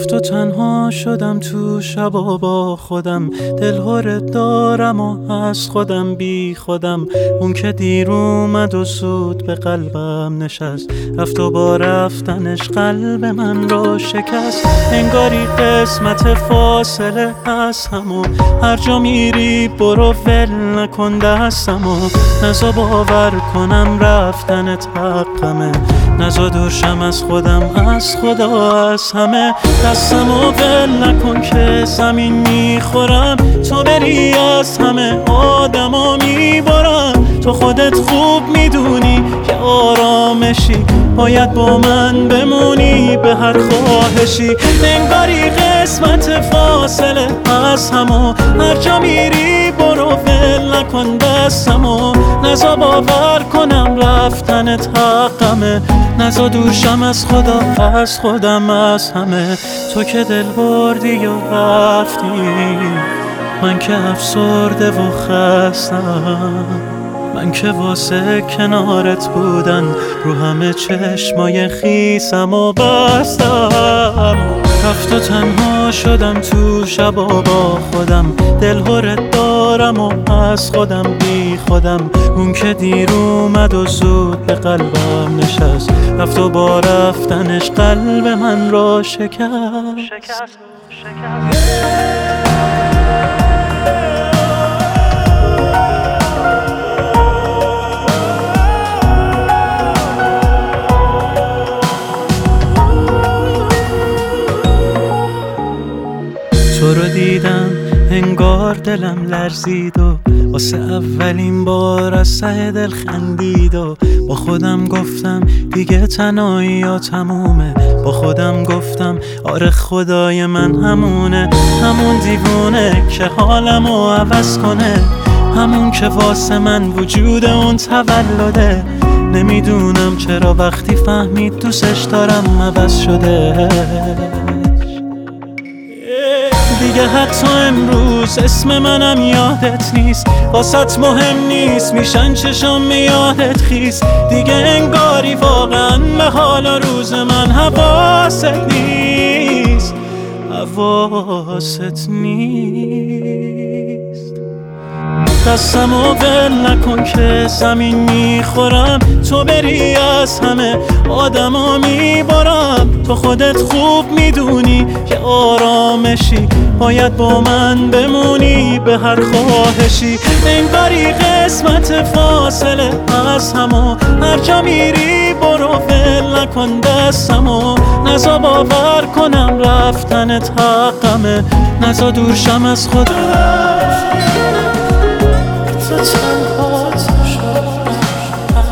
رفت و تنها شدم تو شبا با خودم، دلهره دارم و از خودم بی خودم. اون که دیر اومد و زود به قلبم نشست، رفت و با رفتنش قلب من رو شکست. انگاری قسمت فاصله از همو، هر جا میری برو ول نکن دستمو. نزا باور کنم رفتنت حقمه، نزا دورشم از خودم، از خدا، از همه. دستمو ول نکن که زمین میخورم، تو بری از همه آدما میبارم. تو خودت خوب میدونی که آرامشی، باید با من بمونی به هر خواهشی. انگاری قسمت فاصله از همو، هر جا میری برو ول نکن دستمو. نزا باور کنم رفتنت حقمه، نزا دورشم از خدا، از خودم، از همه. تو که دل بردی و رفتی، من که افسرده و خستم. من که واسه کنارت بودن رو همه چشمای خیسم و بستم. رفت و تنها شدم تو شبا با خودم، دلهره دارم و از خودم بی خودم. اون که دیر اومد و زود به قلبم نشست، رفت و با رفتنش قلب من را شکست. تو رو دیدم انگار دلم لرزید و واسه اولین بار از ته دل خندید و با خودم گفتم دیگه تنهایی ها تمومه. با خودم گفتم آره خدای من همونه، همون دیوونه که حالمو عوض کنه، همون که واسه من وجود اون تولده. نمیدونم چرا وقتی فهمید دوستش دارم عوض شده. دیگه حتی امروز اسم منم یادت نیست، واسط مهم نیست میشن چشام یادت خیس. دیگه انگاری واقعا به حال روز من حواست نیست، حواست نیست. دستمو ول نکن که زمین میخورم، تو بری از همه آدما میبارم. تو خودت خوب میدونی که آرامشی، باید با من بمونی به هر خواهشی. انگاری قسمت فاصله از همو، هر جا میری برو ول نکن دستمو. نزا باور کنم رفتنت حقمه، نزا دورشم از خودم. تو تنها